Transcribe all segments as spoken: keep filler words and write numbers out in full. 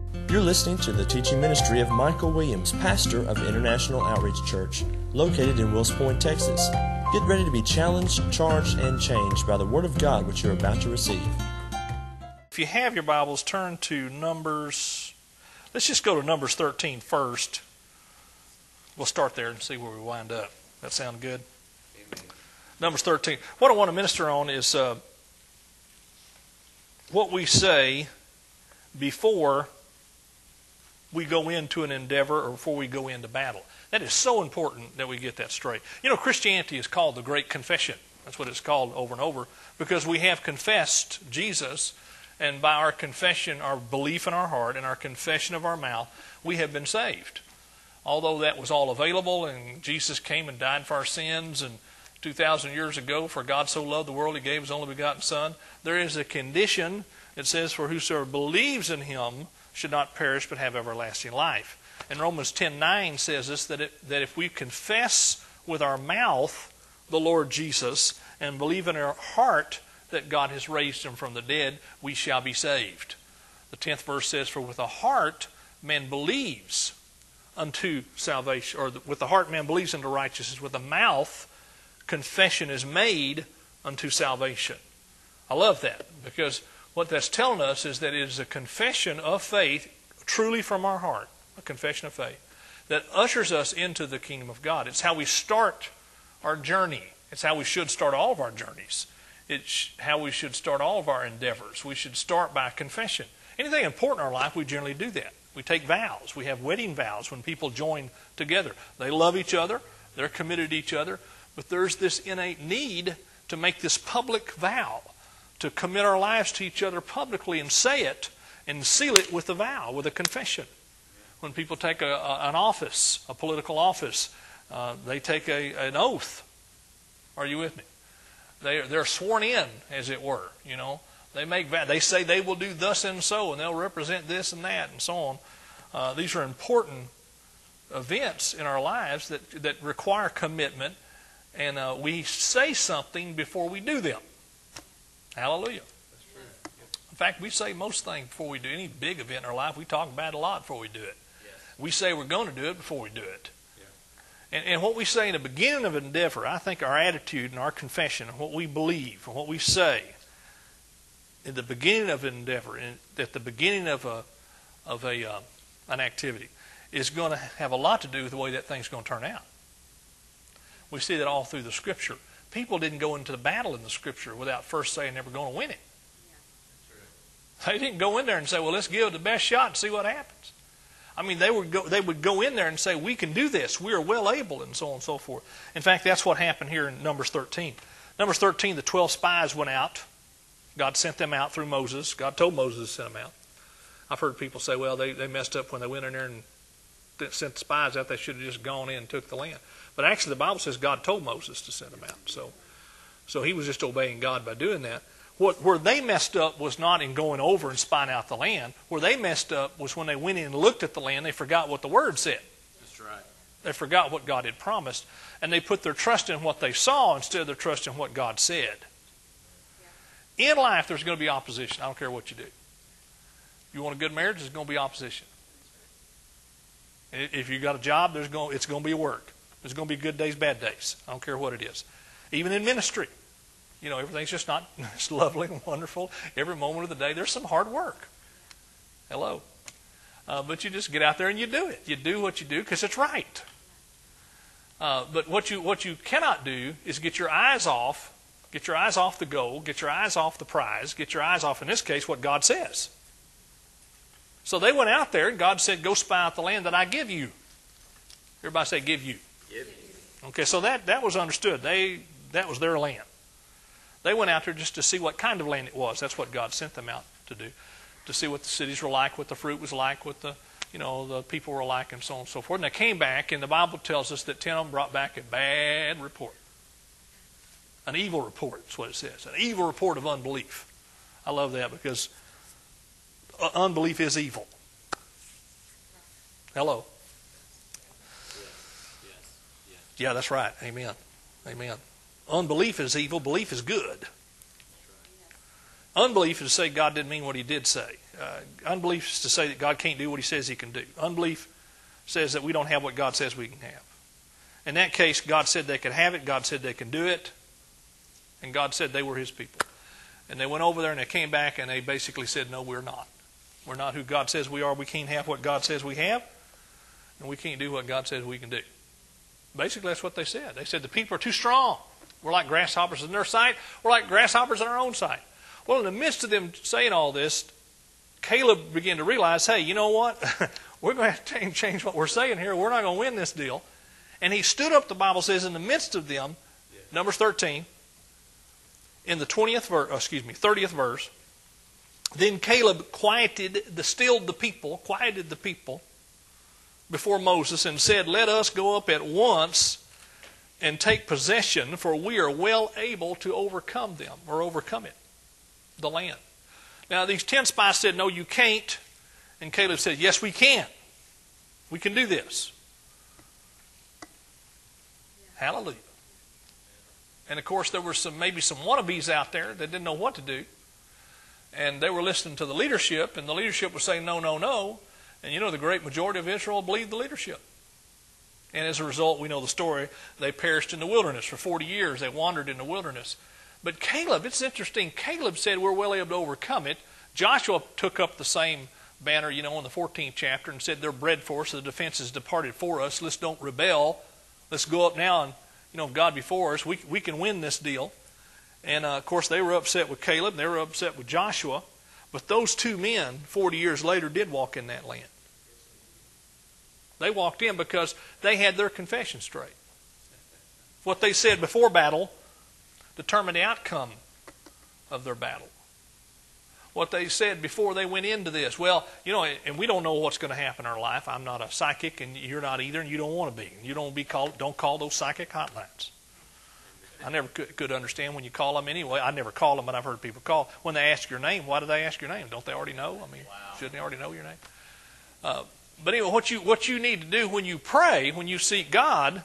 You're listening to the teaching ministry of Michael Williams, pastor of International Outreach Church, located in Wills Point, Texas. Get ready to be challenged, charged, and changed by the Word of God which you're about to receive. If you have your Bibles, turn to Numbers. Let's just go to Numbers thirteen first. We'll start there and see where we wind up. That sound good? Amen. Numbers thirteen. What I want to minister on is uh, what we say before we go into an endeavor or before we go into battle. That is so important that we get that straight. You know, Christianity is called the Great Confession. That's what it's called over and over, because we have confessed Jesus, and by our confession, our belief in our heart and our confession of our mouth, we have been saved. Although that was all available, and Jesus came and died for our sins, and two thousand years ago, for God so loved the world, He gave His only begotten Son, there is a condition that says, for whosoever believes in Him should not perish but have everlasting life. And Romans ten nine says this, that, it, that if we confess with our mouth the Lord Jesus and believe in our heart that God has raised Him from the dead, we shall be saved. The tenth verse says, for with the heart man believes unto salvation, or with the heart man believes unto righteousness, with the mouth confession is made unto salvation. I love that, because what that's telling us is that it is a confession of faith, truly from our heart, a confession of faith, that ushers us into the kingdom of God. It's how we start our journey. It's how we should start all of our journeys. It's how we should start all of our endeavors. We should start by confession. Anything important in our life, we generally do that. We take vows. We have wedding vows when people join together. They love each other. They're committed to each other. But there's this innate need to make this public vow, to commit our lives to each other publicly and say it and seal it with a vow, with a confession. When people take a, a, an office, a political office, uh, they take a, an oath. Are you with me? They, they're sworn in, as it were. You know, they make vow. They say they will do thus and so, and they'll represent this and that, and so on. Uh, these are important events in our lives that that require commitment, and uh, we say something before we do them. Hallelujah. That's true. In fact, we say most things before we do any big event in our life. We talk about it a lot before we do it. Yes. We say we're going to do it before we do it. Yeah. And, and what we say in the beginning of an endeavor, I think our attitude and our confession, and what we believe, and what we say in the beginning of an endeavor, in, at the beginning of a of a uh, an activity, is going to have a lot to do with the way that thing's going to turn out. We see that all through the Scripture. People didn't go into the battle in the Scripture without first saying they were going to win it. Yeah. They didn't go in there and say, well, let's give it the best shot and see what happens. I mean, they would go, they would go in there and say, we can do this. We are well able, and so on and so forth. In fact, that's what happened here in Numbers thirteen. Numbers thirteen, the twelve spies went out. God sent them out through Moses. God told Moses to send them out. I've heard people say, well, they, they messed up when they went in there and sent the spies out. They should have just gone in and took the land. But actually, the Bible says God told Moses to send them out. So, so he was just obeying God by doing that. What, where they messed up was not in going over and spying out the land. Where they messed up was when they went in and looked at the land, they forgot what the Word said. That's right. They forgot what God had promised. And they put their trust in what they saw instead of their trust in what God said. Yeah. In life, there's going to be opposition. I don't care what you do. You want a good marriage, there's going to be opposition. If you got a job, there's going, it's going to be work. There's going to be good days, bad days. I don't care what it is. Even in ministry, you know, everything's just not it's lovely and wonderful. Every moment of the day, there's some hard work. Hello. Uh, but you just get out there and you do it. You do what you do because it's right. Uh, but what you what you cannot do is get your eyes off, get your eyes off the goal, get your eyes off the prize, get your eyes off, in this case, what God says. So they went out there and God said, go spy out the land that I give you. Everybody say, give you. Give you. Okay, so that, that was understood. They that was their land. They went out there just to see what kind of land it was. That's what God sent them out to do. To see what the cities were like, what the fruit was like, what the you know the people were like, and so on and so forth. And they came back, and the Bible tells us that ten of them brought back a bad report. An evil report is what it says. An evil report of unbelief. I love that because unbelief is evil. Hello. Yes. Yes. Yes. Yeah, that's right. Amen. Amen. Unbelief is evil. Belief is good. Unbelief is to say God didn't mean what He did say. Uh, unbelief is to say that God can't do what he says he can do. Unbelief says that we don't have what God says we can have. In that case, God said they could have it. God said they can do it. And God said they were his people. And they went over there and they came back and they basically said, no, we're not. We're not who God says we are. We can't have what God says we have. And we can't do what God says we can do. Basically, that's what they said. They said the people are too strong. We're like grasshoppers in their sight. We're like grasshoppers in our own sight. Well, in the midst of them saying all this, Caleb began to realize, hey, you know what? We're going to have to change what we're saying here. We're not going to win this deal. And he stood up, the Bible says, in the midst of them, yeah. Numbers thirteen, in the twentieth verse, excuse me, thirtieth verse. Then Caleb quieted, the, stilled the people, quieted the people before Moses and said, let us go up at once and take possession, for we are well able to overcome them, or overcome it, the land. Now these ten spies said, no, you can't. And Caleb said, yes, we can. We can do this. Hallelujah. And of course there were some maybe some wannabes out there that didn't know what to do. And they were listening to the leadership, and the leadership was saying no, no, no. And you know the great majority of Israel believed the leadership. And as a result, we know the story. They perished in the wilderness for forty years. They wandered in the wilderness. But Caleb, it's interesting, Caleb said we're well able to overcome it. Joshua took up the same banner, you know, in the fourteenth chapter and said they're bred for us, the defense has departed for us. Let's don't rebel. Let's go up now and, you know, if God before us, we we can win this deal. And, uh, of course, they were upset with Caleb. They were upset with Joshua. But those two men, forty years later, did walk in that land. They walked in because they had their confession straight. What they said before battle determined the outcome of their battle. What they said before they went into this. Well, you know, and we don't know what's going to happen in our life. I'm not a psychic, and you're not either, and you don't want to be. You don't be called. Don't call those psychic hotlines. I never could, could understand when you call them anyway. I never call them, but I've heard people call. When they ask your name, why do they ask your name? Don't they already know? I mean, wow. Shouldn't they already know your name? Uh, but anyway, what you what you need to do when you pray, when you seek God,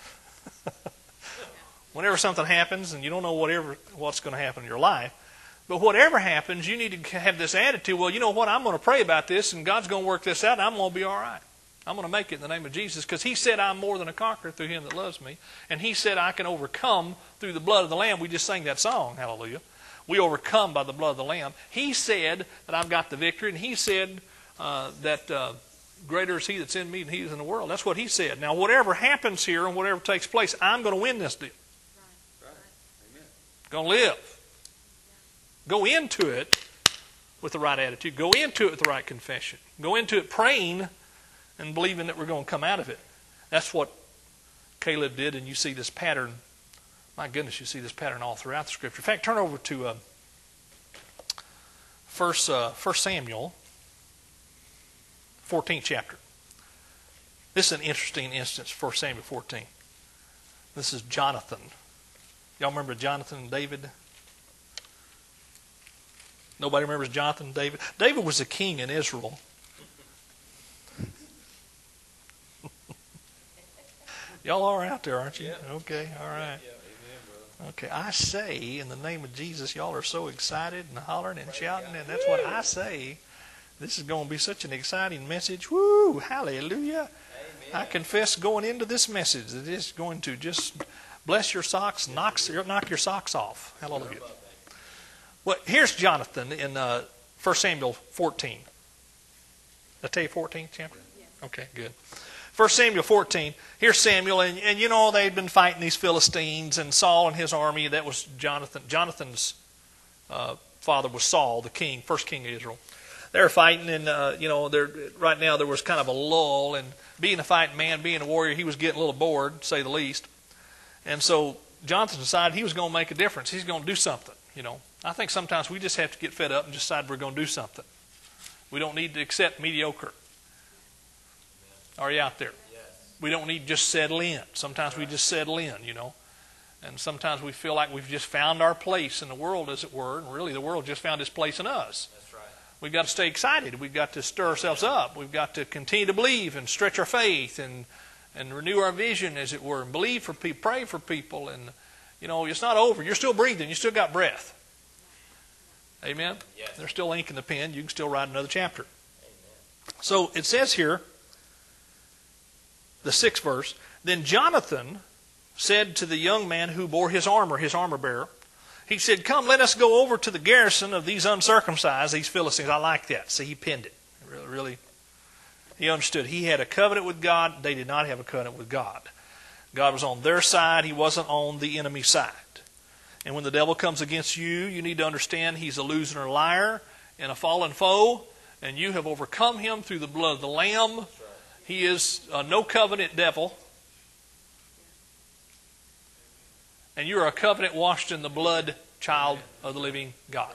whenever something happens and you don't know whatever what's going to happen in your life, but whatever happens, you need to have this attitude, well, you know what, I'm going to pray about this, and God's going to work this out, and I'm going to be all right. I'm going to make it in the name of Jesus, because he said I'm more than a conqueror through him that loves me. And he said I can overcome through the blood of the Lamb. We just sang that song, hallelujah. We overcome by the blood of the Lamb. He said that I've got the victory, and he said uh, that uh, greater is he that's in me than he is in the world. That's what he said. Now, whatever happens here and whatever takes place, I'm going to win this deal. Right. Amen. Going to live. Go into it with the right attitude. Go into it with the right confession. Go into it praying and believing that we're going to come out of it. That's what Caleb did, and you see this pattern. My goodness, you see this pattern all throughout the Scripture. In fact, turn over to uh, First, uh, First Samuel, fourteenth chapter. This is an interesting instance, First Samuel fourteen. This is Jonathan. Y'all remember Jonathan and David? Nobody remembers Jonathan and David? David was a king in Israel. Y'all are out there, aren't you? Yeah. Okay, all right. Yeah, amen, brother. Okay, I say, in the name of Jesus, y'all are so excited and hollering and shouting, and that's what I say. This is going to be such an exciting message. Woo! Hallelujah. Amen. I confess going into this message that it's going to just bless your socks, knock, knock your socks off. Hallelujah. Well, here's Jonathan in uh, First Samuel fourteen. Did I tell you fourteenth chapter? Yes. Okay, good. First Samuel fourteen, here's Samuel, and, and you know they'd been fighting these Philistines, and Saul and his army, that was Jonathan. Jonathan's uh, father was Saul, the king, first king of Israel. They were fighting, and uh, you know, right now there was kind of a lull, and being a fighting man, being a warrior, he was getting a little bored, to say the least. And so Jonathan decided he was going to make a difference. He's going to do something, you know. I think sometimes we just have to get fed up and decide we're going to do something. We don't need to accept mediocre. Are you out there? Yes. We don't need to just settle in. Sometimes we just settle in, you know. And sometimes we feel like we've just found our place in the world, as it were. And really the world just found its place in us. That's right. We've got to stay excited. We've got to stir ourselves up. We've got to continue to believe and stretch our faith and, and renew our vision, as it were. And believe for people, pray for people. And, you know, it's not over. You're still breathing. You still got breath. Amen? Yes. There's still ink in the pen. You can still write another chapter. Amen. So it says here, the sixth verse, then Jonathan said to the young man who bore his armor, his armor bearer, he said, come, let us go over to the garrison of these uncircumcised, these Philistines. I like that. See, he pinned it. Really, really, he understood. He had a covenant with God. They did not have a covenant with God. God was on their side. He wasn't on the enemy's side. And when the devil comes against you, you need to understand he's a loser and a liar and a fallen foe, and you have overcome him through the blood of the Lamb. He is a no covenant devil. And you're a covenant washed in the blood child of the living God.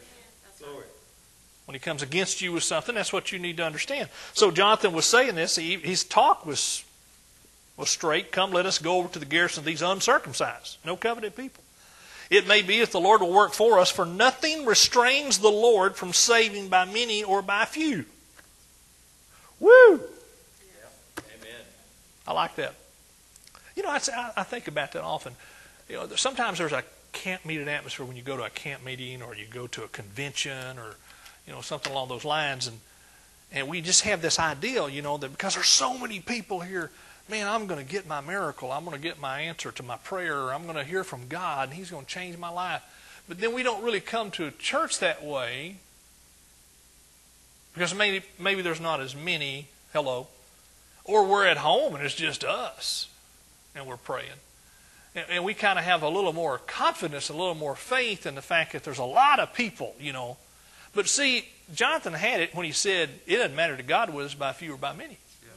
When he comes against you with something, that's what you need to understand. So Jonathan was saying this. He, his talk was, was straight. Come, let us go over to the garrison of these uncircumcised, no covenant people. It may be if the Lord will work for us, for nothing restrains the Lord from saving by many or by few. Woo! Yeah. Amen. I like that. You know, I, I think about that often. You know, sometimes there's a camp meeting atmosphere when you go to a camp meeting or you go to a convention or, you know, something along those lines. And, and we just have this idea, you know, that because there's so many people here, man, I'm going to get my miracle. I'm going to get my answer to my prayer. I'm going to hear from God, and He's going to change my life. But then we don't really come to a church that way because maybe, maybe there's not as many, hello, or we're at home and it's just us and we're praying. And, and we kind of have a little more confidence, a little more faith in the fact that there's a lot of people, you know. But see, Jonathan had it when he said, it doesn't matter to God whether it's by few or by many.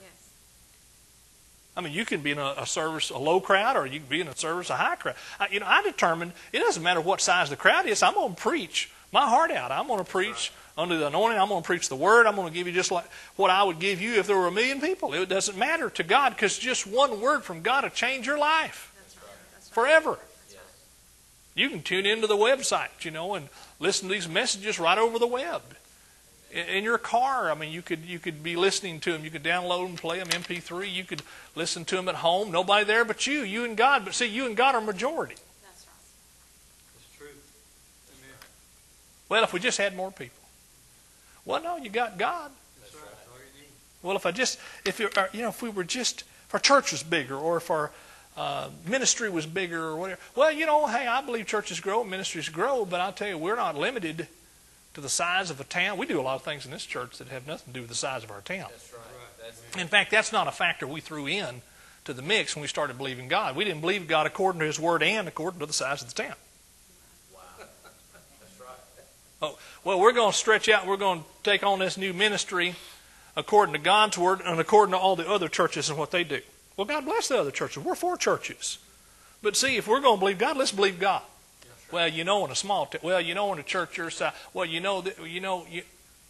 I mean, you can be in a, a service, a low crowd, or you can be in a service, a high crowd. I, you know, I determined it doesn't matter what size the crowd is. I'm going to preach my heart out. I'm going to preach under the anointing. I'm going to preach the word. I'm going to give you just like what I would give you if there were a million people. It doesn't matter to God because just one word from God will change your life That's right. That's right. forever. Yes. You can tune into the website, you know, and listen to these messages right over the web. In your car, I mean, you could you could be listening to them. You could download and play them M P three. You could listen to them at home. Nobody there but you, you and God. But see, you and God are majority. That's right. It's true. Amen. Well, if we just had more people. Well, no, you got God. That's right. That's all you need. Well, if I just, if you're, you know, if we were just, if our church was bigger, or if our uh, ministry was bigger, or whatever. Well, you know, hey, I believe churches grow, ministries grow, but I'll tell you, we're not limited to the size of a town. We do a lot of things in this church that have nothing to do with the size of our town. That's right. That's In fact, that's not a factor we threw in to the mix when we started believing God. We didn't believe God according to His Word and according to the size of the town. wow. That's right. Oh, well, we're going to stretch out. We're going to take on this new ministry according to God's Word and according to all the other churches and what they do. Well, God bless the other churches. We're four churches. But see, if we're going to believe God, let's believe God. Well, you know, in a small, t- well, you know, in a church your size. Well, you know, that, you know, you.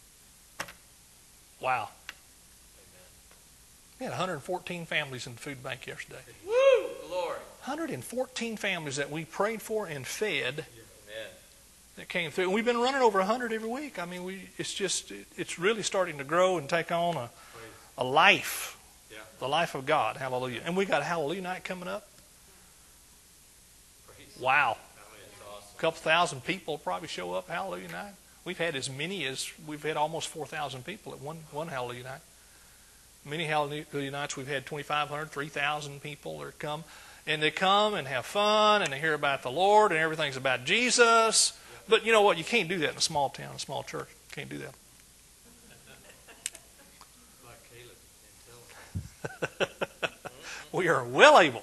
Wow. We had one hundred fourteen families in the food bank yesterday. Woo! Glory. one hundred fourteen families that we prayed for and fed Amen. that came through. And we've been running over one hundred every week. I mean, we it's just, it's really starting to grow and take on a, a life, Yeah. the life of God. Hallelujah. And we got a Hallelujah night coming up. Praise. Wow. That's awesome. A couple thousand people probably show up Hallelujah night. We've had as many as, we've had almost four thousand people at one, one Hallelujah night. Many Hallelujah nights we've had twenty-five hundred, three thousand people that come. And they come and have fun and they hear about the Lord and everything's about Jesus. But you know what? You can't do that in a small town, a small church. You can't do that. Like Caleb and We are well able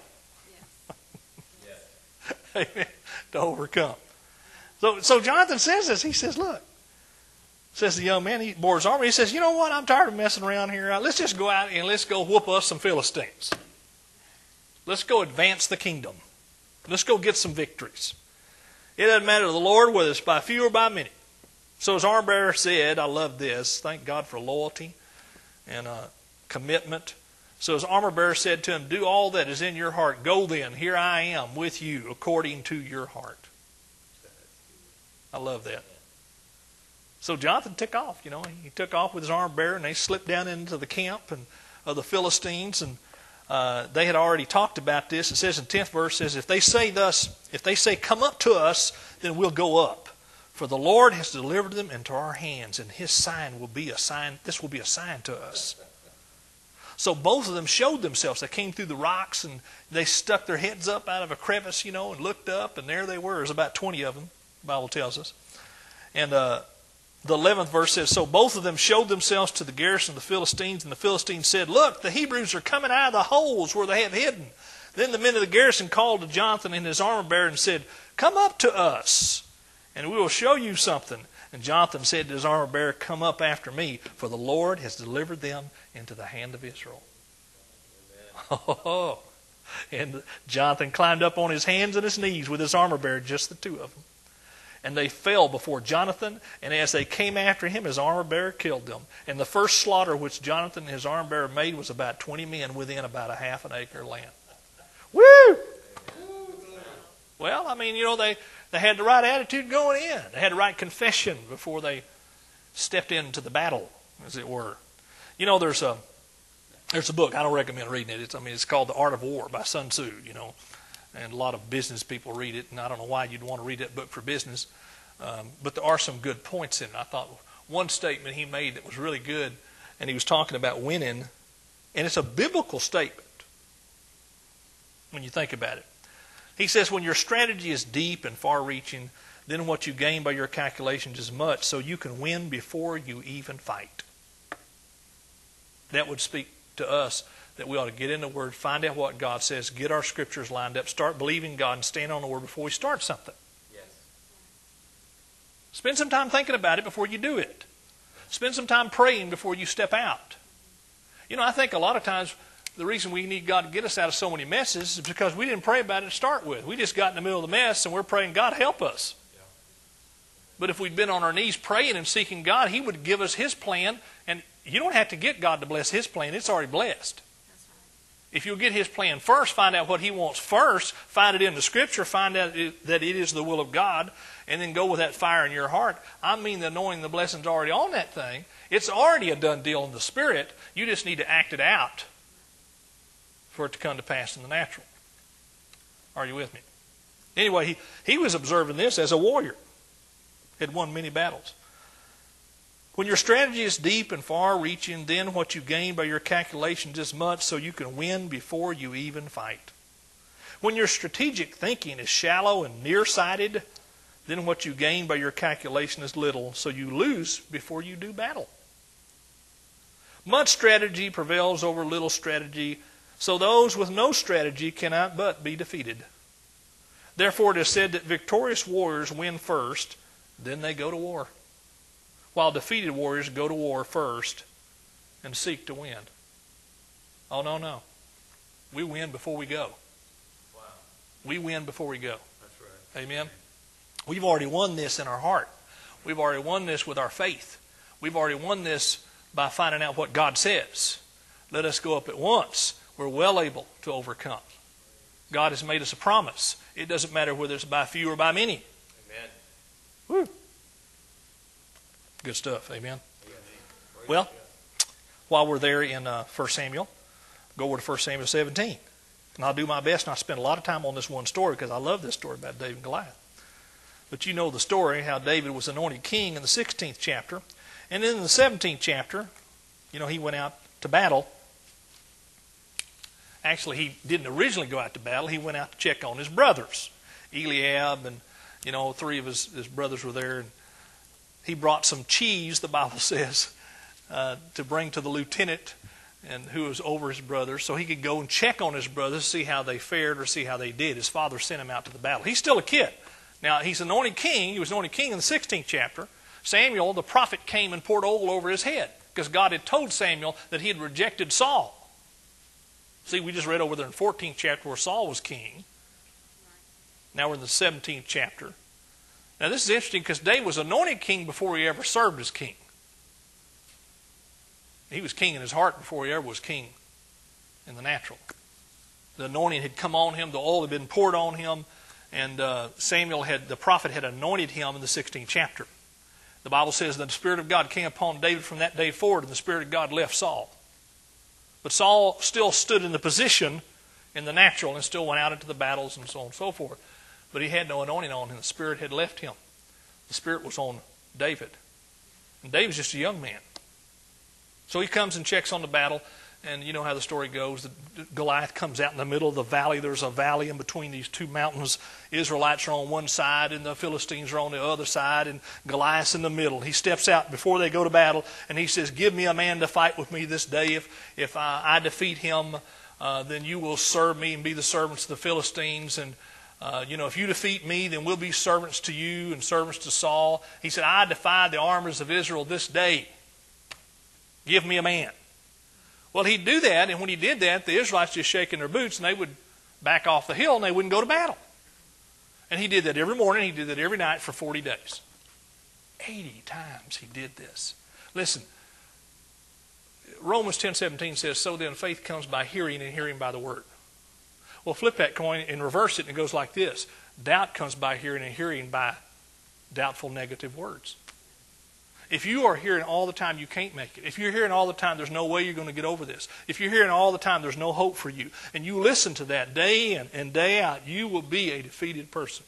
Yes. amen, to overcome. So, so Jonathan says this. He says, look, says the young man, he bore his armor. He says, you know what? I'm tired of messing around here. Let's just go out and let's go whoop us some Philistines. Let's go advance the kingdom. Let's go get some victories. It doesn't matter to the Lord whether it's by few or by many. So his armor bearer said, I love this. Thank God for loyalty and uh, commitment. So his armor bearer said to him, do all that is in your heart. Go then. Here I am with you according to your heart. I love that. So Jonathan took off, you know. He took off with his armor bearer and they slipped down into the camp and of the Philistines. And uh, they had already talked about this. It says in tenth verse, says, if they say thus, if they say, come up to us, then we'll go up. For the Lord has delivered them into our hands, and his sign will be a sign. This will be a sign to us. So both of them showed themselves. They came through the rocks, and they stuck their heads up out of a crevice, you know, and looked up, and there they were. There's about twenty of them, the Bible tells us. And uh, the eleventh verse says, so both of them showed themselves to the garrison of the Philistines, and the Philistines said, look, the Hebrews are coming out of the holes where they have hidden. Then the men of the garrison called to Jonathan and his armor bearer and said, come up to us, and we will show you something. And Jonathan said to his armor bearer, come up after me, for the Lord has delivered them into the hand of Israel. Oh, and Jonathan climbed up on his hands and his knees with his armor bearer, just the two of them. And they fell before Jonathan, and as they came after him, his armor bearer killed them. And the first slaughter which Jonathan and his armor bearer made was about twenty men within about a half an acre of land. Woo! Well, I mean, you know, they, they had the right attitude going in. They had the right confession before they stepped into the battle, as it were. You know, there's a there's a book. I don't recommend reading it. It's, I mean, it's called The Art of War by Sun Tzu, you know. And a lot of business people read it, and I don't know why you'd want to read that book for business. Um, but there are some good points in it. I thought one statement he made that was really good, and he was talking about winning, and it's a biblical statement when you think about it. He says, when your strategy is deep and far-reaching, then what you gain by your calculations is much, so you can win before you even fight. That would speak to us that we ought to get in the Word, find out what God says, get our Scriptures lined up, start believing God, and stand on the Word before we start something. Yes. Spend some time thinking about it before you do it. Spend some time praying before you step out. You know, I think a lot of times the reason we need God to get us out of so many messes is because we didn't pray about it to start with. We just got in the middle of the mess and we're praying, God, help us. Yeah. But if we'd been on our knees praying and seeking God, He would give us His plan. And you don't have to get God to bless His plan. It's already blessed. If you'll get His plan first, find out what He wants first, find it in the Scripture, find out that it is the will of God, and then go with that fire in your heart. I mean the knowing the blessing's already on that thing. It's already a done deal in the Spirit. You just need to act it out for it to come to pass in the natural. Are you with me? Anyway, he, he was observing this as a warrior. Had won many battles. When your strategy is deep and far-reaching, then what you gain by your calculations is much, so you can win before you even fight. When your strategic thinking is shallow and nearsighted, then what you gain by your calculation is little, so you lose before you do battle. Much strategy prevails over little strategy, so those with no strategy cannot but be defeated. Therefore it is said that victorious warriors win first, then they go to war, while defeated warriors go to war first and seek to win. Oh, no, no. We win before we go. Wow. We win before we go. That's right. Amen? We've already won this in our heart. We've already won this with our faith. We've already won this by finding out what God says. Let us go up at once. We're well able to overcome. God has made us a promise. It doesn't matter whether it's by few or by many. Amen. Woo. Good stuff. Amen. Well, while we're there in uh, First Samuel, go over to First Samuel seventeen. And I'll do my best, and I'll spend a lot of time on this one story because I love this story about David and Goliath. But you know the story, how David was anointed king in the sixteenth chapter. And in the seventeenth chapter, you know, he went out to battle. Actually, he didn't originally go out to battle. He went out to check on his brothers. Eliab and, you know, three of his, his brothers were there. And he brought some cheese, the Bible says, uh, to bring to the lieutenant and who was over his brothers, so he could go and check on his brothers, see how they fared or see how they did. His father sent him out to the battle. He's still a kid. Now, he's anointed king. He was anointed king in the sixteenth chapter. Samuel, the prophet, came and poured oil over his head because God had told Samuel that he had rejected Saul. See, we just read over there in the fourteenth chapter where Saul was king. Now we're in the seventeenth chapter. Now this is interesting because David was anointed king before he ever served as king. He was king in his heart before he ever was king in the natural. The anointing had come on him. The oil had been poured on him. And uh, Samuel had, the prophet had anointed him in the sixteenth chapter. The Bible says that the Spirit of God came upon David from that day forward, and the Spirit of God left Saul. But Saul still stood in the position in the natural and still went out into the battles and so on and so forth. But he had no anointing on him. The Spirit had left him. The Spirit was on David. And David's just a young man. So he comes and checks on the battle. And you know how the story goes. The Goliath comes out in the middle of the valley. There's a valley in between these two mountains. Israelites are on one side and the Philistines are on the other side. And Goliath's in the middle. He steps out before they go to battle. And he says, give me a man to fight with me this day. If, if I, I defeat him, uh, then you will serve me and be the servants of the Philistines. And Uh, you know, if you defeat me, then we'll be servants to you and servants to Saul. He said, I defy the armies of Israel this day. Give me a man. Well, he'd do that, and when he did that, the Israelites just shaking their boots, and they would back off the hill, and they wouldn't go to battle. And he did that every morning. He did that every night for forty days. eighty times he did this. Listen, Romans ten seventeen says, so then faith comes by hearing, and hearing by the word. Well, flip that coin and reverse it, and it goes like this. Doubt comes by hearing, and hearing by doubtful negative words. If you are hearing all the time you can't make it, if you're hearing all the time there's no way you're going to get over this, if you're hearing all the time there's no hope for you, and you listen to that day in and day out, you will be a defeated person.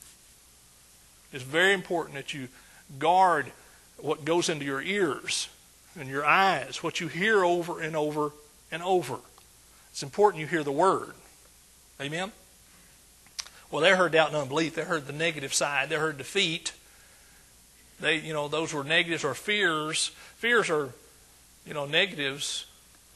It's very important that you guard what goes into your ears and your eyes, what you hear over and over and over. It's important you hear the word. Amen? Well, they heard doubt and unbelief. They heard the negative side. They heard defeat. They, you know, those were negatives or fears. Fears are, you know, negatives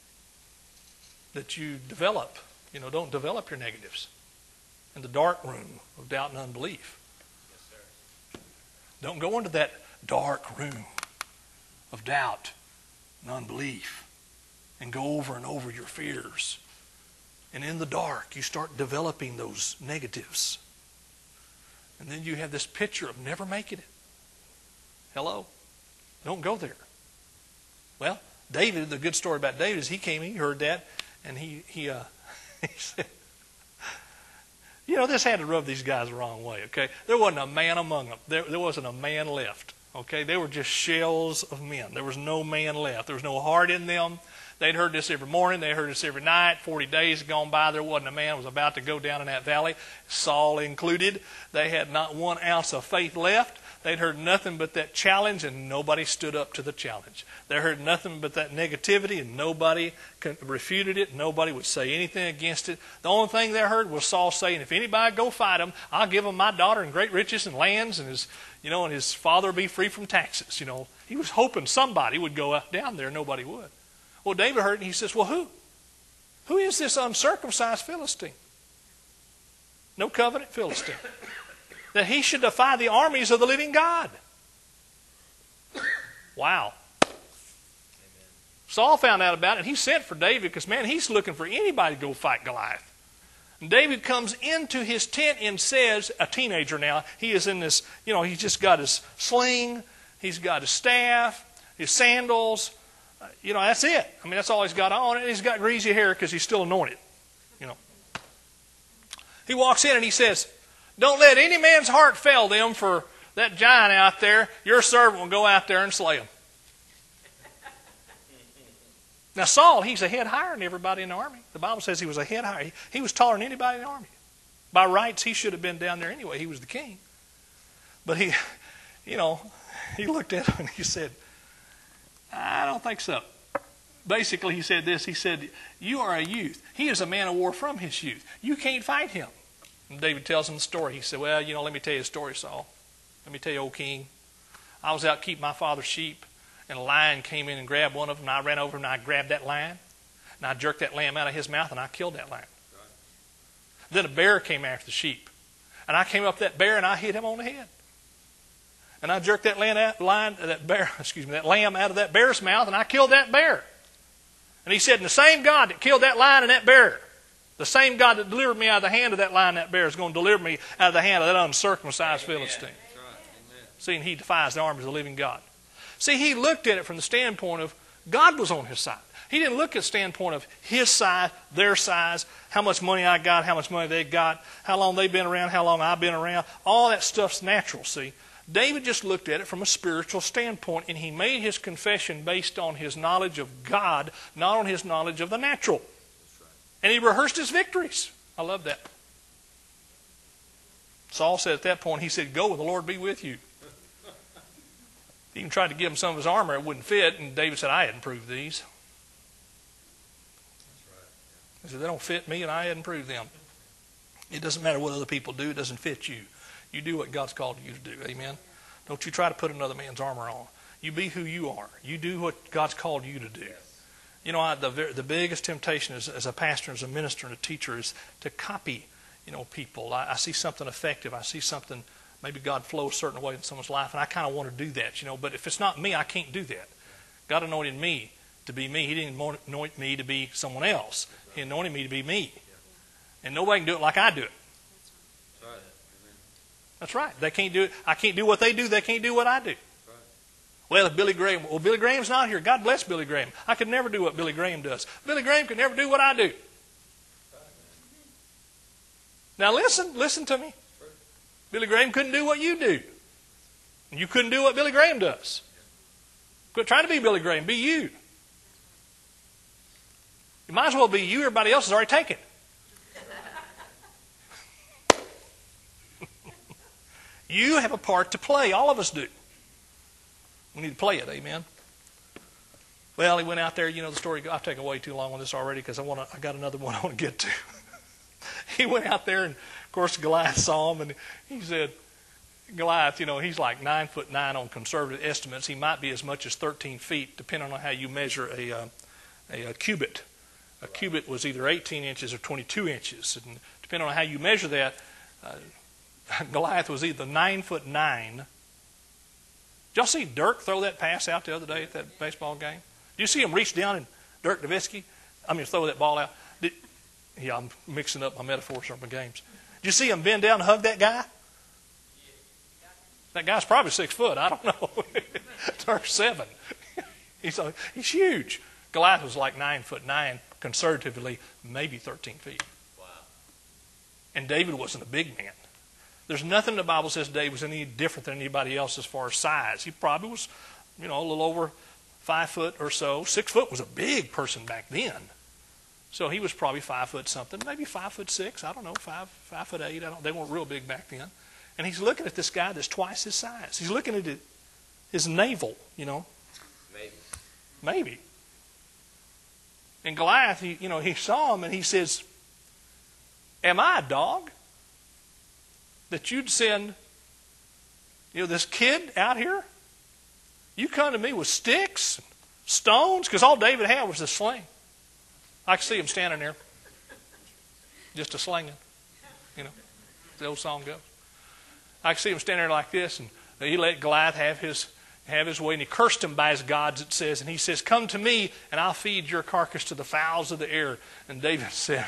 that you develop. You know, don't develop your negatives in the dark room of doubt and unbelief. Yes, sir. Don't go into that dark room of doubt and unbelief and go over and over your fears. And in the dark, you start developing those negatives. And then you have this picture of never making it. Hello? Don't go there. Well, David, the good story about David is he came, he heard that, and he, he, uh, he said, you know, this had to rub these guys the wrong way, okay? There wasn't a man among them. There, there wasn't a man left, okay? They were just shells of men. There was no man left. There was no heart in them. They'd heard this every morning. They heard this every night. Forty days had gone by. There wasn't a man who was about to go down in that valley, Saul included. They had not one ounce of faith left. They'd heard nothing but that challenge, and nobody stood up to the challenge. They heard nothing but that negativity, and nobody refuted it. Nobody would say anything against it. The only thing they heard was Saul saying, if anybody go fight him, I'll give him my daughter and great riches and lands, and his, you know, and his father will be free from taxes. You know, he was hoping somebody would go up down there. Nobody would. Well, David heard it, and he says, well, who? Who is this uncircumcised Philistine? No covenant Philistine. That he should defy the armies of the living God. Wow. Amen. Saul found out about it, and he sent for David because, man, he's looking for anybody to go fight Goliath. And David comes into his tent and says, a teenager now, he is in this, you know, he's just got his sling, he's got his staff, his sandals. You know, that's it. I mean, that's all he's got on. And he's got greasy hair because he's still anointed. You know. He walks in and he says, don't let any man's heart fail them for that giant out there. Your servant will go out there and slay him. Now, Saul, he's a head higher than everybody in the army. The Bible says he was a head higher. He, he was taller than anybody in the army. By rights, he should have been down there anyway. He was the king. But he, you know, he looked at him and he said, I don't think so. Basically, he said this. He said, you are a youth. He is a man of war from his youth. You can't fight him. And David tells him the story. He said, well, you know, let me tell you a story, Saul. Let me tell you, old king. I was out keeping my father's sheep, and a lion came in and grabbed one of them, and I ran over and I grabbed that lion, and I jerked that lamb out of his mouth, and I killed that lion. Right. Then a bear came after the sheep, and I came up that bear, and I hit him on the head. And I jerked that lamb out, lion, that bear, excuse me, that lamb out of that bear's mouth, and I killed that bear. And he said, and the same God that killed that lion and that bear, the same God that delivered me out of the hand of that lion and that bear is going to deliver me out of the hand of that uncircumcised Amen. Philistine. Right. Seeing he defies the armies of the living God. See, he looked at it from the standpoint of God was on his side. He didn't look at the standpoint of his side, their size, how much money I got, how much money they got, how long they've been around, how long I've been around. All that stuff's natural, see. David just looked at it from a spiritual standpoint, and he made his confession based on his knowledge of God, not on his knowledge of the natural. That's right. And he rehearsed his victories. I love that. Saul said at that point, he said, go, and the Lord be with you. He even tried to give him some of his armor. It wouldn't fit. And David said, I hadn't proved these. He said, they don't fit me and I hadn't proved them. It doesn't matter what other people do. It doesn't fit you. You do what God's called you to do. Amen? Don't you try to put another man's armor on. You be who you are. You do what God's called you to do. You know, I, the the biggest temptation as, as a pastor, as a minister, and a teacher is to copy, you know, people. I, I see something effective. I see something, maybe God flows a certain way in someone's life, and I kind of want to do that, you know. But if it's not me, I can't do that. God anointed me to be me. He didn't anoint me to be someone else. He anointed me to be me. And nobody can do it like I do it. That's right. They can't do it. I can't do what they do. They can't do what I do. Well, if Billy Graham, well, Billy Graham's not here. God bless Billy Graham. I could never do what Billy Graham does. Billy Graham could never do what I do. Now listen, listen to me. Billy Graham couldn't do what you do. And you couldn't do what Billy Graham does. Quit trying to be Billy Graham. Be you. You might as well be you. Everybody else is already taken. You have a part to play. All of us do. We need to play it. Amen. Well, he went out there. You know the story. I've taken way too long on this already because I want to. I got another one I want to get to. He went out there, and of course Goliath saw him, and he said, "Goliath, you know, he's like nine foot nine on conservative estimates. He might be as much as thirteen feet, depending on how you measure a uh, a, a cubit. A cubit was either eighteen inches or twenty-two inches, and depending on how you measure that." Uh, Goliath was either nine foot nine. Did y'all see Dirk throw that pass out the other day at that baseball game? Did you see him reach down and Dirk Nowitzki, I mean, throw that ball out? Did, yeah, I'm mixing up my metaphors from my games. Did you see him bend down and hug that guy? That guy's probably six foot. I don't know. Dirk's seven. he's, a, he's huge. Goliath was like nine foot nine, conservatively, maybe thirteen feet. Wow. And David wasn't a big man. There's nothing in the Bible says David was any different than anybody else as far as size. He probably was, you know, a little over five foot or so. Six foot was a big person back then. So he was probably five foot something, maybe five foot six. I don't know, five, five foot eight. I don't. They weren't real big back then. And he's looking at this guy that's twice his size. He's looking at his navel, you know. Maybe. Maybe. And Goliath, he, you know, he saw him and he says, "Am I a dog that you'd send, you know, this kid out here? You come to me with sticks, and stones," because all David had was a sling. I can see him standing there, just a slinging, you know, the old song goes. I can see him standing there like this, and he let Goliath have his have his way, and he cursed him by his gods, it says, and he says, "Come to me, and I'll feed your carcass to the fowls of the air." And David said,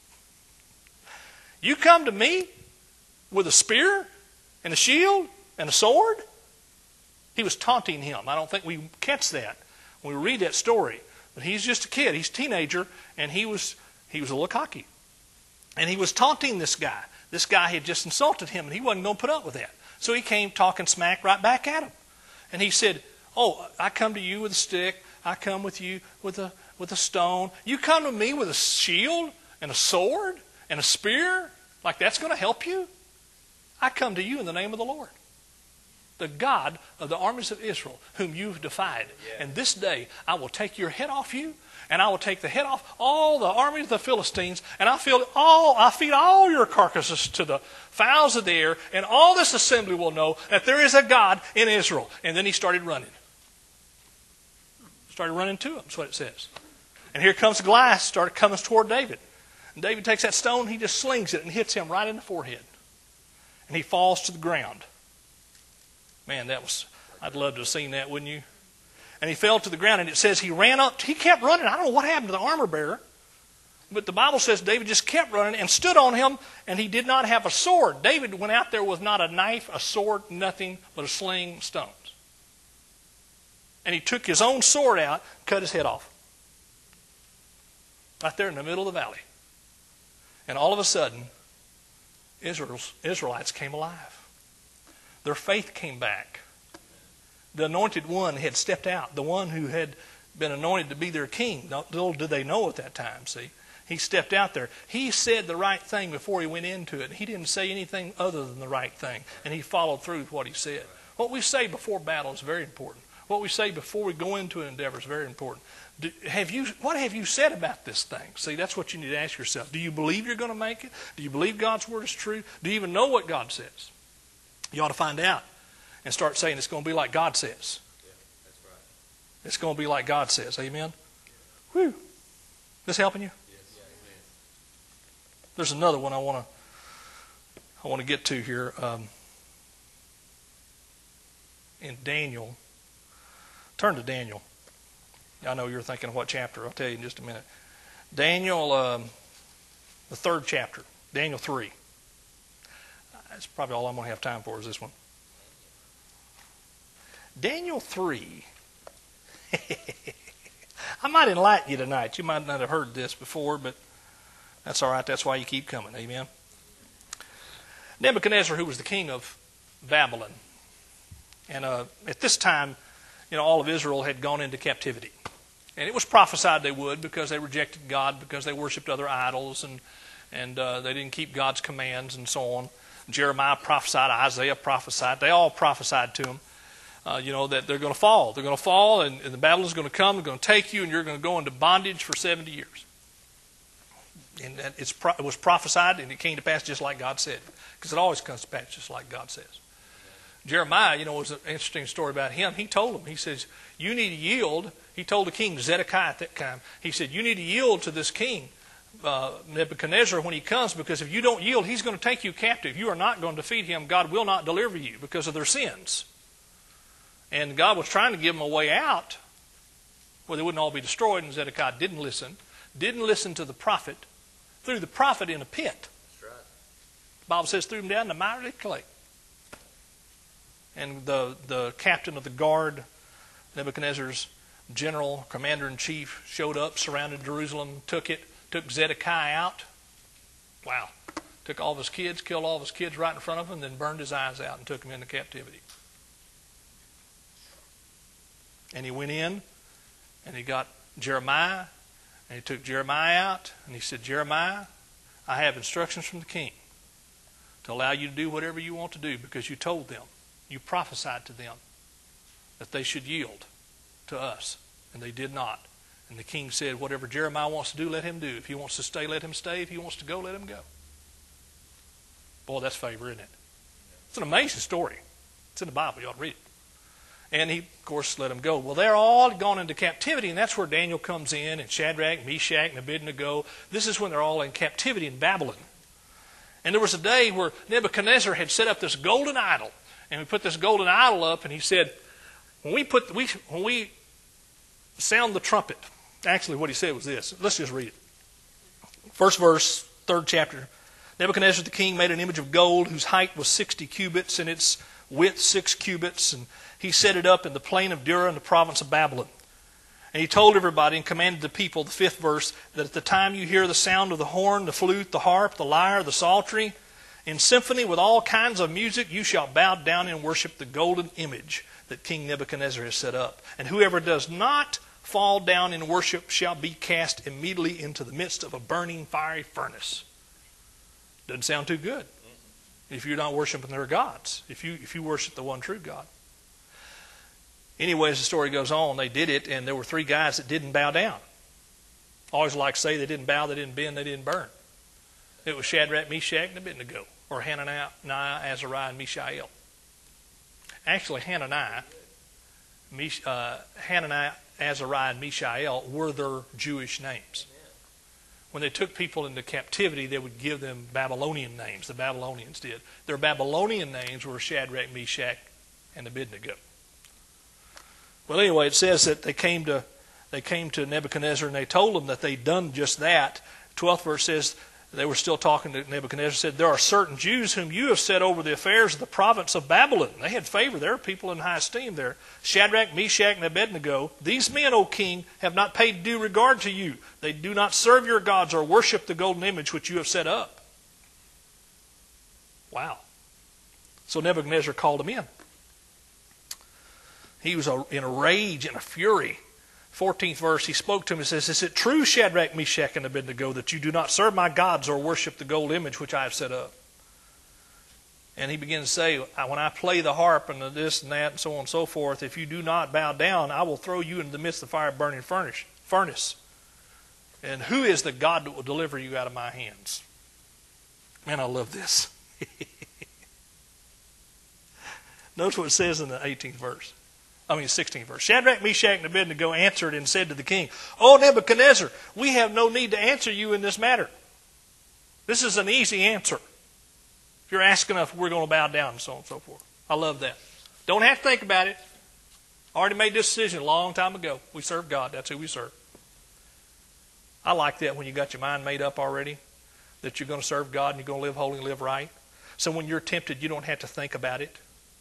"You come to me with a spear and a shield and a sword?" He was taunting him. I don't think we catch that when we read that story. But he's just a kid. He's a teenager, and he was he was a little cocky. And he was taunting this guy. This guy had just insulted him, and he wasn't going to put up with that. So he came talking smack right back at him. And he said, "Oh, I come to you with a stick. I come with you with a with a stone. You come to me with a shield and a sword and a spear? Like that's going to help you? I come to you in the name of the Lord, the God of the armies of Israel, whom you've defied. Yeah. And this day I will take your head off you, and I will take the head off all the armies of the Philistines, and I'll feed all, I'll feed all your carcasses to the fowls of the air, and all this assembly will know that there is a God in Israel." And then he started running. Started running to him, that's what it says. And here comes Goliath, started coming toward David. And David takes that stone, he just slings it and hits him right in the forehead. And he falls to the ground. Man, that was, I'd love to have seen that, wouldn't you? And he fell to the ground, and it says he ran up, he kept running. I don't know what happened to the armor bearer, but the Bible says David just kept running and stood on him, and he did not have a sword. David went out there with not a knife, a sword, nothing but a sling, stones. And he took his own sword out, cut his head off. Right there in the middle of the valley. And all of a sudden, Israel's, Israelites came alive. Their faith came back. The anointed one had stepped out. The one who had been anointed to be their king. Little did they know at that time, see. He stepped out there. He said the right thing before he went into it. He didn't say anything other than the right thing. And he followed through with what he said. What we say before battle is very important. What we say before we go into an endeavor is very important. Do, have you, what have you said about this thing? See, that's what you need to ask yourself. Do you believe you're going to make it? Do you believe God's word is true? Do you even know what God says? You ought to find out and start saying it's going to be like God says. Yeah, that's right. It's going to be like God says. Amen? Whew. This helping you? Yes. Yeah, amen. There's another one I want to I want to get to here. Um, in Daniel. Turn to Daniel. I know you're thinking of what chapter. I'll tell you in just a minute. Daniel, um, the third chapter. Daniel three. That's probably all I'm going to have time for is this one. Daniel three. I might enlighten you tonight. You might not have heard this before, but that's all right. That's why you keep coming. Amen. Nebuchadnezzar, who was the king of Babylon, and uh, at this time, you know, all of Israel had gone into captivity, and it was prophesied they would because they rejected God, because they worshipped other idols, and and uh, they didn't keep God's commands, and so on. Jeremiah prophesied, Isaiah prophesied. They all prophesied to them, uh, you know, that they're going to fall. They're going to fall, and, and the Babylon's going to come. They're going to take you, and you're going to go into bondage for seventy years. And it's, it was prophesied, and it came to pass just like God said. Because it always comes to pass just like God says. Jeremiah, you know, was an interesting story about him. He told him, he says, you need to yield. He told the king Zedekiah at that time, he said, you need to yield to this king, uh, Nebuchadnezzar, when he comes, because if you don't yield, he's going to take you captive. You are not going to defeat him. God will not deliver you because of their sins. And God was trying to give them a way out where they wouldn't all be destroyed, and Zedekiah didn't listen. Didn't listen to the prophet. Threw the prophet in a pit. That's right. The Bible says threw him down in the miry clay. And the, the captain of the guard, Nebuchadnezzar's general, commander-in-chief, showed up, surrounded Jerusalem, took it, took Zedekiah out. Wow. Took all of his kids, killed all of his kids right in front of him, then burned his eyes out and took him into captivity. And he went in, and he got Jeremiah, and he took Jeremiah out, and he said, Jeremiah, I have instructions from the king to allow you to do whatever you want to do because you told them, you prophesied to them that they should yield to us, and they did not. And the king said, whatever Jeremiah wants to do, let him do. If he wants to stay, let him stay. If he wants to go, let him go. Boy, that's favor, isn't it? It's an amazing story. It's in the Bible. You ought to read it. And he, of course, let them go. Well, they're all gone into captivity, and that's where Daniel comes in, and Shadrach, Meshach, and Abednego. This is when they're all in captivity in Babylon. And there was a day where Nebuchadnezzar had set up this golden idol, and we put this golden idol up, and he said, when we put we when we sound the trumpet, actually what he said was this. Let's just read it. First verse, third chapter. Nebuchadnezzar the king made an image of gold whose height was sixty cubits, and its width six cubits, and he set it up in the plain of Dura in the province of Babylon. And he told everybody and commanded the people, the fifth verse, that at the time you hear the sound of the horn, the flute, the harp, the lyre, the psaltery, in symphony with all kinds of music, you shall bow down and worship the golden image that King Nebuchadnezzar has set up. And whoever does not fall down in worship shall be cast immediately into the midst of a burning fiery furnace. Doesn't sound too good if you're not worshiping their gods, if you if you worship the one true God. Anyway, as the story goes on, they did it, and there were three guys that didn't bow down. I always like to say they didn't bow, they didn't bend, they didn't burn. It was Shadrach, Meshach, and Abednego, or Hananiah, Azariah, and Mishael. Actually, Hananiah, Mish, uh, Hananiah, Azariah, and Mishael were their Jewish names. When they took people into captivity, they would give them Babylonian names. The Babylonians did. Their Babylonian names were Shadrach, Meshach, and Abednego. Well, anyway, it says that they came to they came to Nebuchadnezzar and they told him that they'd done just that. twelfth verse says they were still talking to Nebuchadnezzar. Said, there are certain Jews whom you have set over the affairs of the province of Babylon. They had favor. There are people in high esteem there. Shadrach, Meshach, and Abednego. These men, O king, have not paid due regard to you. They do not serve your gods or worship the golden image which you have set up. Wow. So Nebuchadnezzar called them in. He was in a rage and a fury. fourteenth verse, he spoke to him and says, is it true, Shadrach, Meshach, and Abednego, that you do not serve my gods or worship the gold image which I have set up? And he began to say, when I play the harp and the this and that and so on and so forth, if you do not bow down, I will throw you into the midst of the fire burning furnace. And who is the God that will deliver you out of my hands? Man, I love this. Notice what it says in the eighteenth verse. I mean, sixteenth verse. Shadrach, Meshach, and Abednego answered and said to the king, O Nebuchadnezzar, we have no need to answer you in this matter. This is an easy answer. If you're asking us, we're going to bow down and so on and so forth. I love that. Don't have to think about it. Already made this decision a long time ago. We serve God. That's who we serve. I like that when you got your mind made up already, that you're going to serve God and you're going to live holy and live right. So when you're tempted, you don't have to think about it.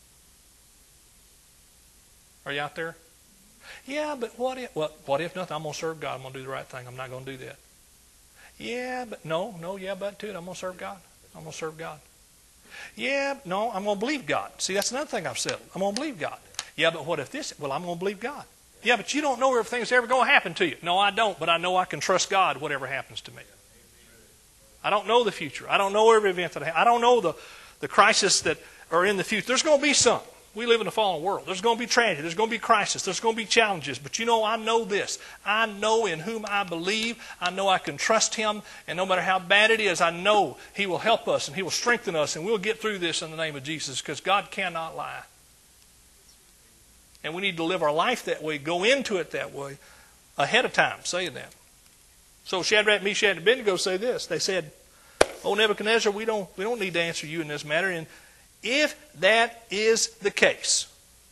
Are you out there? Yeah, but what if? Well, what if nothing? I'm going to serve God. I'm going to do the right thing. I'm not going to do that. Yeah, but no, no, yeah, but too. I'm going to serve God. I'm going to serve God. Yeah, no, I'm going to believe God. See, that's another thing I've settled. I'm going to believe God. Yeah, but what if this? Well, I'm going to believe God. Yeah, but you don't know if everything's ever going to happen to you. No, I don't, but I know I can trust God whatever happens to me. I don't know the future. I don't know every event that I have. I don't know the, the crisis that are in the future. There's going to be some. We live in a fallen world. There's going to be tragedy. There's going to be crisis. There's going to be challenges. But you know, I know this. I know in whom I believe. I know I can trust Him. And no matter how bad it is, I know He will help us and He will strengthen us. And we'll get through this in the name of Jesus, because God cannot lie. And we need to live our life that way, go into it that way, ahead of time, saying that. So Shadrach, Meshach, and Abednego say this. They said, "O Nebuchadnezzar, we don't, we don't need to answer you in this matter. And if that is the case,"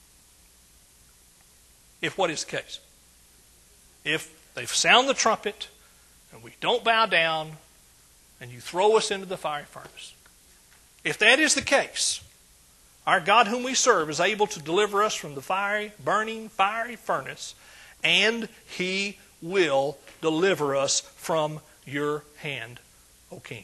if what is the case? If they sound the trumpet and we don't bow down and you throw us into the fiery furnace. If that is the case, our God whom we serve is able to deliver us from the fiery, burning, fiery furnace, and He will deliver us from your hand, O King.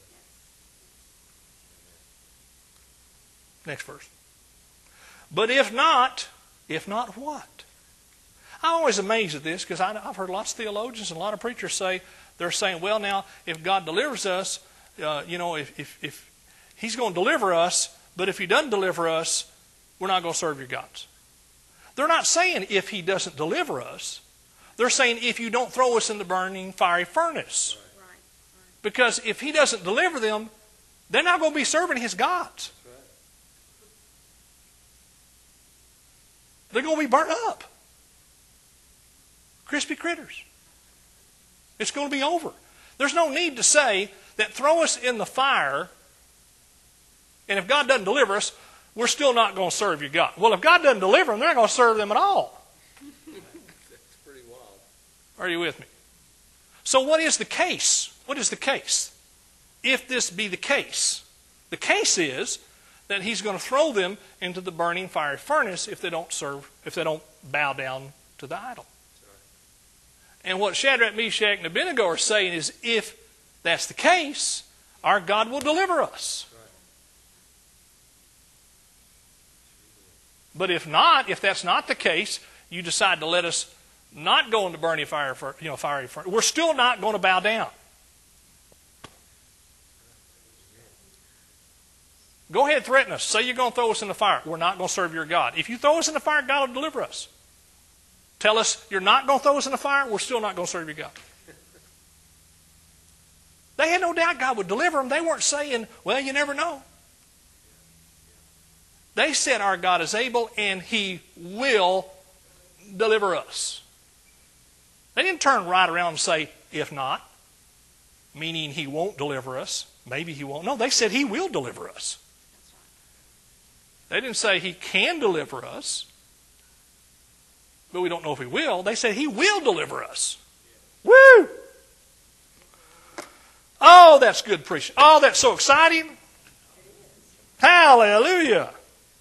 Next verse. But if not, if not what? I'm always amazed at this, because I've heard lots of theologians and a lot of preachers say, they're saying, well, now, if God delivers us, uh, you know, if, if, if He's going to deliver us, but if He doesn't deliver us, we're not going to serve your gods. They're not saying if He doesn't deliver us. They're saying if you don't throw us in the burning, fiery furnace. Right. Right. Because if He doesn't deliver them, they're not going to be serving His gods. They're going to be burnt up. Crispy critters. It's going to be over. There's no need to say that throw us in the fire, and if God doesn't deliver us, we're still not going to serve your God. Well, if God doesn't deliver them, they're not going to serve them at all. That's pretty wild. Are you with me? So what is the case? What is the case? If this be the case, the case is that He's going to throw them into the burning fiery furnace if they don't serve, if they don't bow down to the idol. And what Shadrach, Meshach, and Abednego are saying is, if that's the case, our God will deliver us. But if not, if that's not the case, you decide to let us not go into burning fire, you know, fiery furnace, we're still not going to bow down. Go ahead, threaten us. Say you're going to throw us in the fire. We're not going to serve your God. If you throw us in the fire, God will deliver us. Tell us you're not going to throw us in the fire, we're still not going to serve your God. They had no doubt God would deliver them. They weren't saying, well, you never know. They said our God is able and He will deliver us. They didn't turn right around and say, if not, meaning He won't deliver us. Maybe He won't. No, they said He will deliver us. They didn't say He can deliver us, but we don't know if He will. They said He will deliver us. Woo! Oh, that's good preaching. Oh, that's so exciting. Hallelujah.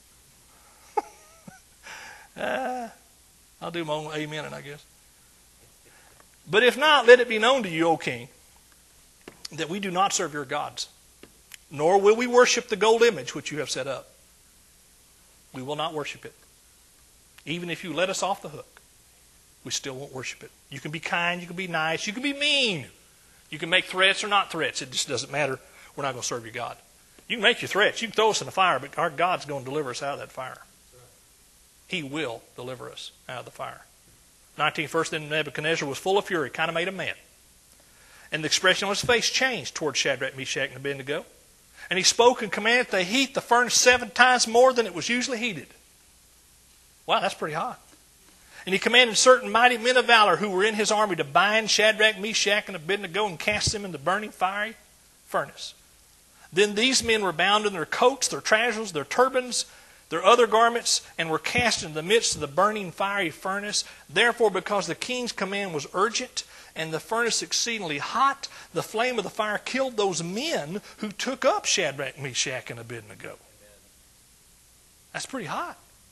uh, I'll do my own amen, and I guess. But if not, let it be known to you, O King, that we do not serve your gods, nor will we worship the gold image which you have set up. We will not worship it. Even if you let us off the hook, we still won't worship it. You can be kind, you can be nice, you can be mean. You can make threats or not threats. It just doesn't matter. We're not going to serve your God. You can make your threats. You can throw us in the fire, but our God's going to deliver us out of that fire. He will deliver us out of the fire. nineteenth verse, then Nebuchadnezzar was full of fury, kind of made him mad. And the expression on his face changed toward Shadrach, Meshach, and Abednego. And he spoke and commanded to heat the furnace seven times more than it was usually heated. Wow, that's pretty hot. And he commanded certain mighty men of valor who were in his army to bind Shadrach, Meshach, and Abednego and cast them in the burning fiery furnace. Then these men were bound in their coats, their trousers, their turbans, their other garments, and were cast into the midst of the burning fiery furnace. Therefore, because the king's command was urgent, and the furnace exceedingly hot, the flame of the fire killed those men who took up Shadrach, Meshach, and Abednego. That's pretty hot.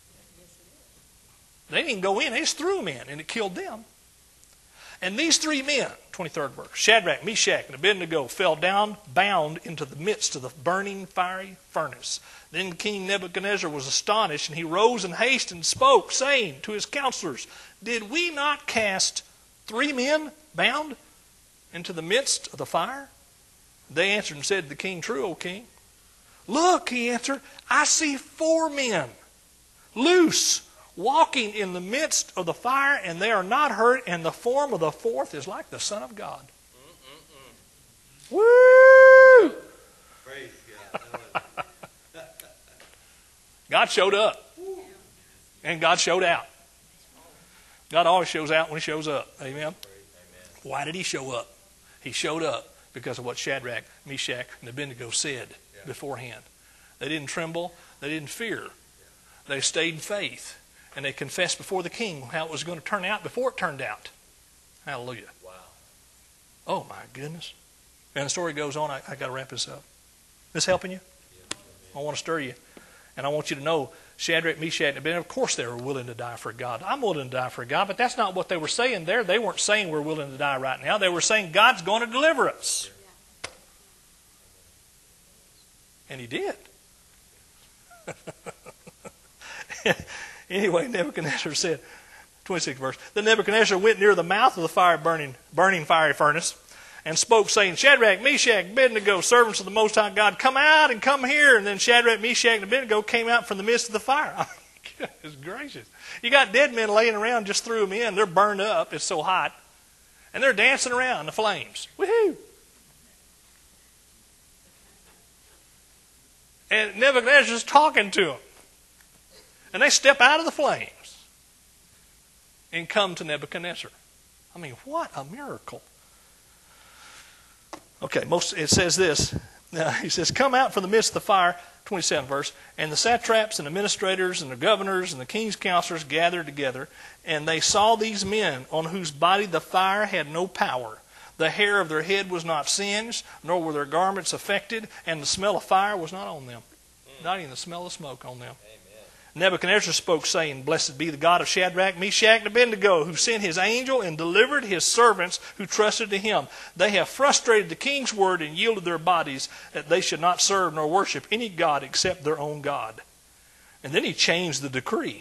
They didn't go in, they just threw them in, and it killed them. And these three men, twenty-third verse, Shadrach, Meshach, and Abednego fell down bound into the midst of the burning fiery furnace. Then King Nebuchadnezzar was astonished, and he rose in haste and spoke, saying to his counselors, Did we not cast three men bound into the midst of the fire? They answered and said to the king, True, O king. Look, he answered, I see four men loose, walking in the midst of the fire, and they are not hurt, and the form of the fourth is like the Son of God. Mm-mm-mm. Woo! Praise God. God showed up. And God showed out. God always shows out when he shows up. Amen? Amen. Why did he show up? He showed up because of what Shadrach, Meshach, and Abednego said yeah. beforehand. They didn't tremble. They didn't fear. Yeah. They stayed in faith. And they confessed before the king how it was going to turn out before it turned out. Hallelujah. Wow. Oh, my goodness. And the story goes on. I, I got to wrap this up. This helping you? I want to stir you. And I want you to know, Shadrach, Meshach, and Abednego, of course they were willing to die for God. I'm willing to die for God, but that's not what they were saying there. They weren't saying we're willing to die right now. They were saying God's going to deliver us. And he did. Anyway, Nebuchadnezzar said, twenty-sixth verse, Then Nebuchadnezzar went near the mouth of the fire burning, burning fiery furnace and spoke, saying, Shadrach, Meshach, Abednego, servants of the Most High God, come out and come here. And then Shadrach, Meshach, and Abednego came out from the midst of the fire. I mean, goodness gracious. You got dead men laying around, just threw them in. They're burned up. It's so hot. And they're dancing around in the flames. Woohoo! And Nebuchadnezzar's talking to them. And they step out of the flames and come to Nebuchadnezzar. I mean, what a miracle. Okay, most it says this. Uh, he says, come out from the midst of the fire, twenty-seventh verse, and the satraps and administrators and the governors and the king's counselors gathered together, and they saw these men on whose body the fire had no power. The hair of their head was not singed, nor were their garments affected, and the smell of fire was not on them. Not even the smell of smoke on them. Nebuchadnezzar spoke, saying, Blessed be the God of Shadrach, Meshach, and Abednego, who sent his angel and delivered his servants who trusted to him. They have frustrated the king's word and yielded their bodies that they should not serve nor worship any god except their own God. And then he changed the decree.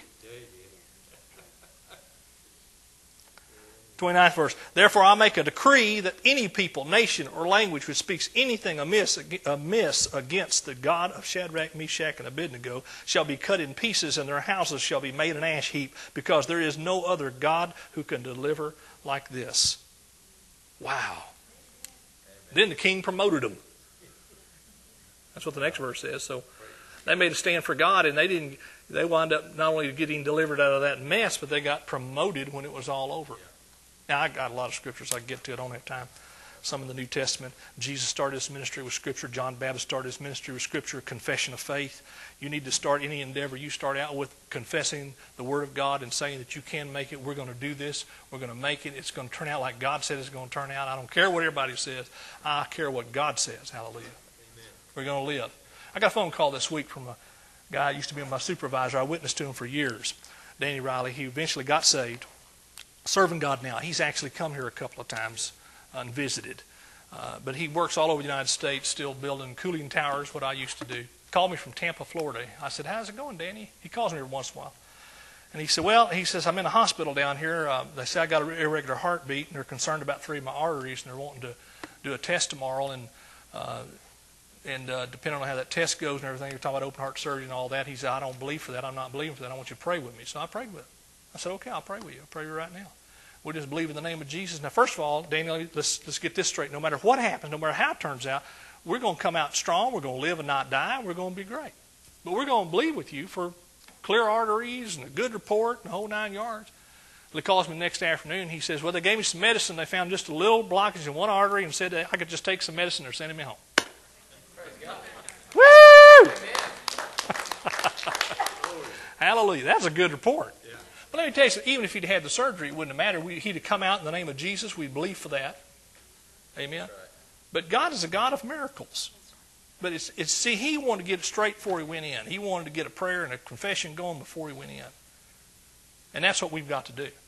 twenty-ninth verse. Therefore I make a decree that any people, nation, or language which speaks anything amiss, amiss against the God of Shadrach, Meshach, and Abednego shall be cut in pieces, and their houses shall be made an ash heap, because there is no other God who can deliver like this. Wow. Then the king promoted them. That's what the next verse says. So they made a stand for God, and they didn't. They wound up not only getting delivered out of that mess, but they got promoted when it was all over. Now, I got a lot of scriptures I can get to. I don't have time. Some in the New Testament. Jesus started his ministry with Scripture. John Baptist started his ministry with Scripture. Confession of faith. You need to start any endeavor. You start out with confessing the Word of God and saying that you can make it. We're going to do this. We're going to make it. It's going to turn out like God said it's going to turn out. I don't care what everybody says. I care what God says. Hallelujah. Amen. We're going to live. I got a phone call this week from a guy who used to be my supervisor. I witnessed to him for years. Danny Riley. He eventually got saved. Serving God now. He's actually come here a couple of times and visited. Uh, but he works all over the United States, still building cooling towers, what I used to do. Called me from Tampa, Florida. I said, how's it going, Danny? He calls me every once in a while. And he said, well, he says, I'm in a hospital down here. Uh, they say I got an irregular heartbeat, and they're concerned about three of my arteries, and they're wanting to do a test tomorrow. And uh, and uh, depending on how that test goes and everything, you're talking about open heart surgery and all that. He said, I don't believe for that. I'm not believing for that. I want you to pray with me. So I prayed with him. I said, okay, I'll pray with you. I'll pray with you right now. We just believe in the name of Jesus. Now, first of all, Daniel, let's, let's get this straight. No matter what happens, no matter how it turns out, we're going to come out strong. We're going to live and not die. We're going to be great. But we're going to believe with you for clear arteries and a good report and the whole nine yards. He calls me the next afternoon. He says, well, they gave me some medicine. They found just a little blockage in one artery and said that I could just take some medicine. They're sending me home. Woo! Hallelujah. That's a good report. Yeah. But let me tell you something. Even if he'd had the surgery, it wouldn't have mattered. We, he'd have come out in the name of Jesus. We'd believe for that. Amen. Right. But God is a God of miracles. But it's, it's see, he wanted to get it straight before he went in. He wanted to get a prayer and a confession going before he went in. And that's what we've got to do.